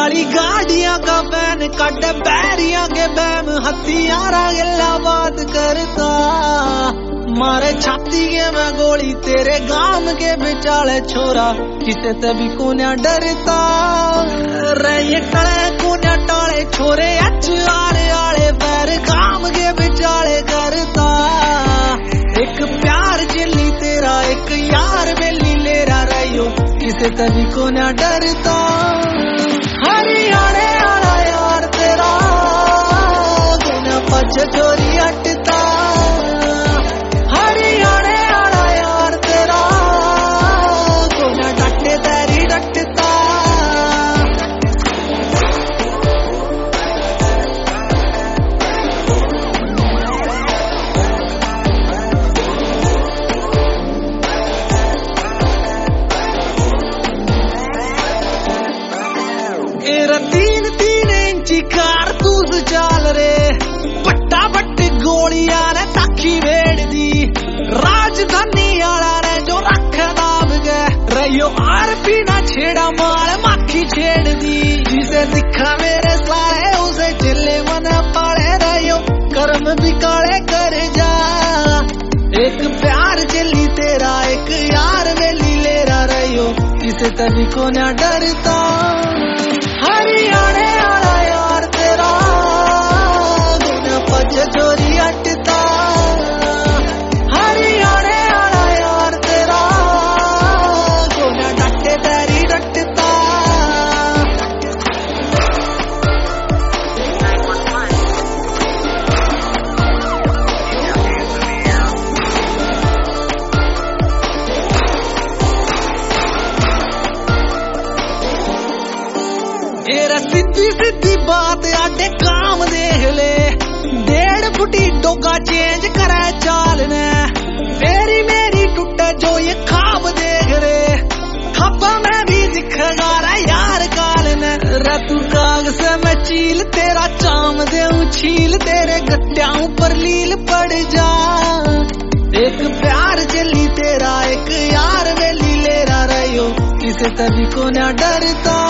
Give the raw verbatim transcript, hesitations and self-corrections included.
सारी गाड़ियां का बैन कट बैरिया के बैम हथियारा गिला बात करता मारे छाती के मैं गोली तेरे गांव के बिचाले छोरा किसे तभी को न डरता रे टले को न टाले छोरे अच आले आले पैर गांव के बिचाले करता एक प्यार चिल्ली तेरा एक यार बेली लेरा रहियो किसे तभी को न डरता हरियाणे आला यार तेरा बिना पछ चोरी हटता हरियाणे आला यार तेरा बिना डटे तेरी डटता तीन तीन इंची कारतूस चाल रे पट्टा बट्ट गोलियां ने ताकी वेड़ दी राजधानी आला ने जो रख दाब गए रहियो आर पीना छेड़ा माल माखी छेड़ दी जिसे दिखा मेरे सारे उसे चिल्ले मन पाले रहियो कर्म भी काले कर जा एक प्यार चिल्ली तेरा एक यार वेली लेरा रहियो किसे तभी को न डरता हरियाणे आला यार तेरा बिना पछ चोरी हटता हरियाणे आला यार तेरा बिना डटे तेरी डटता सीधी सीधी बात आडे काम देख ले डेढ़ फुटी डोगा चेंज करे चाल ने मेरी मेरी टूटे जो ये खाब देख रे खाबा में भी दिखेगा रे यार काल ने रे तू काग से मैं चील तेरा चाम देऊं छील तेरे गट्टियां पर लील पड़ जा एक प्यार चली तेरा एक यार वेली लेरा रहियो किसे तभी को न डरता